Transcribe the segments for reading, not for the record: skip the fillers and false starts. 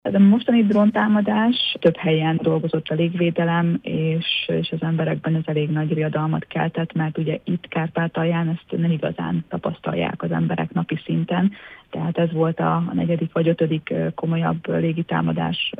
Ez a mostani dróntámadás több helyen dolgozott a légvédelem, és az emberekben ez elég nagy riadalmat keltett, mert ugye itt Kárpátalján ezt nem igazán tapasztalják az emberek napi szinten. Tehát ez volt a negyedik vagy ötödik komolyabb légitámadás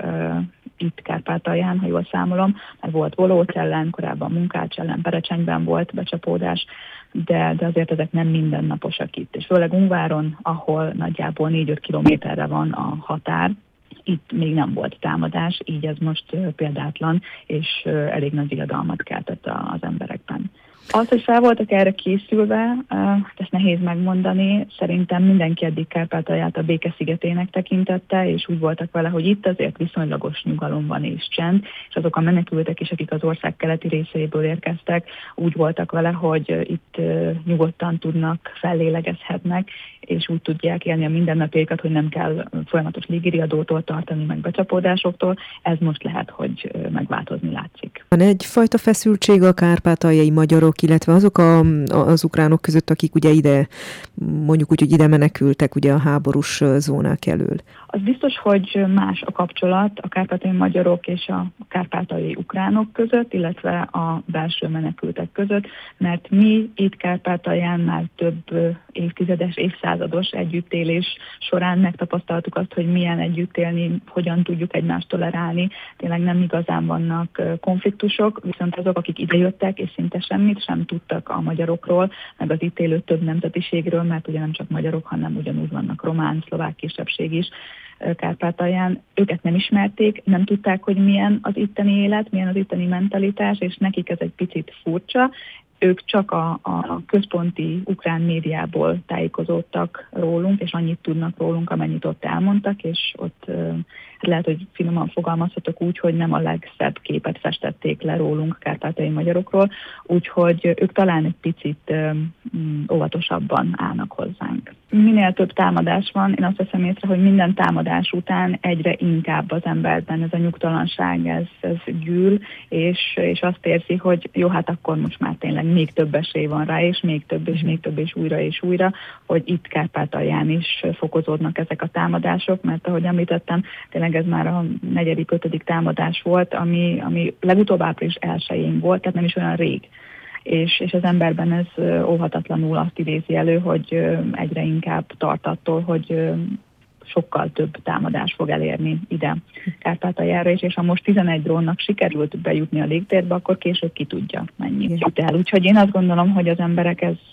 itt Kárpátalján, ha jól számolom, mert volt Volóc ellen, korábban Munkács ellen, Perecsenyben volt becsapódás, de azért ezek nem mindennaposak itt. És főleg Ungváron, ahol nagyjából 4-5 kilométerre van a határ, itt még nem volt támadás, így ez most példátlan, és elég nagy riadalmat keltett az emberekben. Az, hogy fel voltak erre készülve, ezt nehéz megmondani. Szerintem mindenki eddig Kárpátalját a békeszigetének tekintette, és úgy voltak vele, hogy itt azért viszonylagos nyugalom van és csend, és azok a menekültek is, akik az ország keleti részeiből érkeztek, úgy voltak vele, hogy itt nyugodtan tudnak, fellélegezhetnek, és úgy tudják élni a mindennapjaikat, hogy nem kell folyamatos légiriadótól tartani, meg becsapódásoktól. Ez most lehet, hogy megváltozni látszik. Van egyfajta feszültség a kárpátaljai magyarok, illetve azok az ukránok között, akik ugye ide, mondjuk úgy, hogy ide menekültek ugye a háborús zónák elől. Az biztos, hogy más a kapcsolat a kárpátaljai magyarok és a kárpátaljai ukránok között, illetve a belső menekültek között, mert mi itt Kárpátalján már több évtizedes, évszázados együttélés során megtapasztaltuk azt, hogy milyen együtt élni, hogyan tudjuk egymást tolerálni. Tényleg nem igazán vannak konfliktusok, viszont azok, akik idejöttek és szinte semmit sem tudtak a magyarokról, meg az itt élő több nemzetiségről, mert ugye nem csak magyarok, hanem ugyanúgy vannak román, szlovák kisebbség is Kárpátalján, őket nem ismerték, nem tudták, hogy milyen az itteni élet, milyen az itteni mentalitás, és nekik ez egy picit furcsa. Ők csak a központi ukrán médiából tájékozódtak rólunk, és annyit tudnak rólunk, amennyit ott elmondtak, és ott lehet, hogy finoman fogalmazhatok úgy, hogy nem a legszebb képet festették le rólunk kárpátaljai magyarokról, úgyhogy ők talán egy picit óvatosabban állnak hozzánk. Minél több támadás van, én azt veszem észre, hogy minden támadás után egyre inkább az emberben ez a nyugtalanság, ez gyűl, és azt érzi, hogy jó, hát akkor most már tényleg még több esély van rá, és még több, és újra, hogy itt Kárpátalján is fokozódnak ezek a támadások, mert ahogy említettem, tényleg ez már a 4.-5. támadás volt, ami legutóbb április 1-én volt, tehát nem is olyan rég. És az emberben ez óhatatlanul azt idézi elő, hogy egyre inkább tart attól, hogy sokkal több támadás fog elérni ide Kárpátaljára is, és ha most 11 drónnak sikerült bejutni a légtérbe, akkor később ki tudja, mennyi jut el. Úgyhogy én azt gondolom, hogy az emberek ez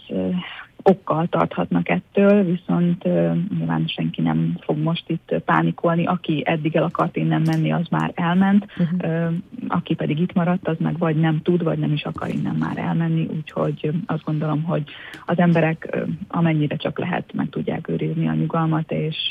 okkal tarthatnak ettől, viszont nyilván senki nem fog most itt pánikolni. Aki eddig el akart innen menni, az már elment. Aki pedig itt maradt, az meg vagy nem tud, vagy nem is akar innen már elmenni. Úgyhogy azt gondolom, hogy az emberek amennyire csak lehet meg tudják őrizni a nyugalmat, és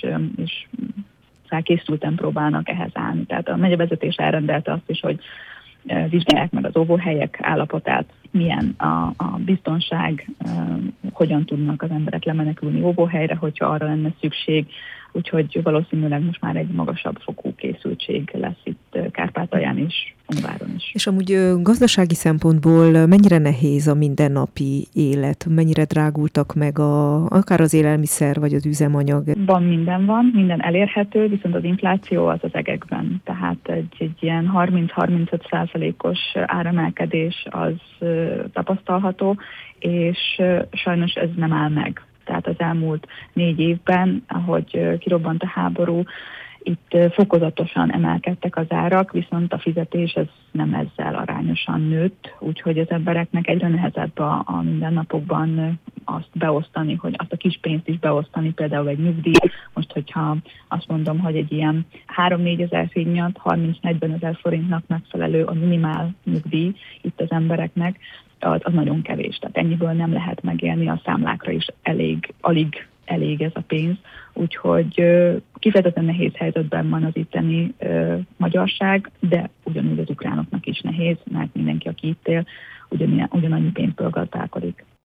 felkészülten próbálnak ehhez állni. Tehát a megyevezetés elrendelte azt is, hogy vizsgálják meg az óvóhelyek állapotát, milyen a biztonság, hogyan tudnak az emberek lemenekülni óvóhelyre, hogyha arra lenne szükség. Úgyhogy valószínűleg most már egy magasabb fokú készültség lesz itt Kárpátalján is, Ungváron is. És amúgy gazdasági szempontból mennyire nehéz a mindennapi élet? Mennyire drágultak meg akár az élelmiszer, vagy az üzemanyag? Van, minden elérhető, viszont az infláció az egekben. Tehát egy ilyen 30-35%-os áremelkedés az tapasztalható, és sajnos ez nem áll meg. Tehát az elmúlt 4 évben, ahogy kirobbant a háború, itt fokozatosan emelkedtek az árak, viszont a fizetés ez nem ezzel arányosan nőtt, úgyhogy az embereknek egyre nehezebb a mindennapokban azt beosztani, hogy azt a kis pénzt is beosztani, például egy nyugdíj. Most, hogyha azt mondom, hogy egy ilyen 3-4 ezer miatt 30-40 ezer forintnak megfelelő a minimál nyugdíj itt az embereknek, az nagyon kevés. Tehát ennyiből nem lehet megélni, a számlákra is alig elég ez a pénz. Úgyhogy kifejezetten nehéz helyzetben van az itteni magyarság, de ugyanúgy az ukránoknak is nehéz, mert mindenki, aki itt él, ugyanannyi pénzből gazdálkodik.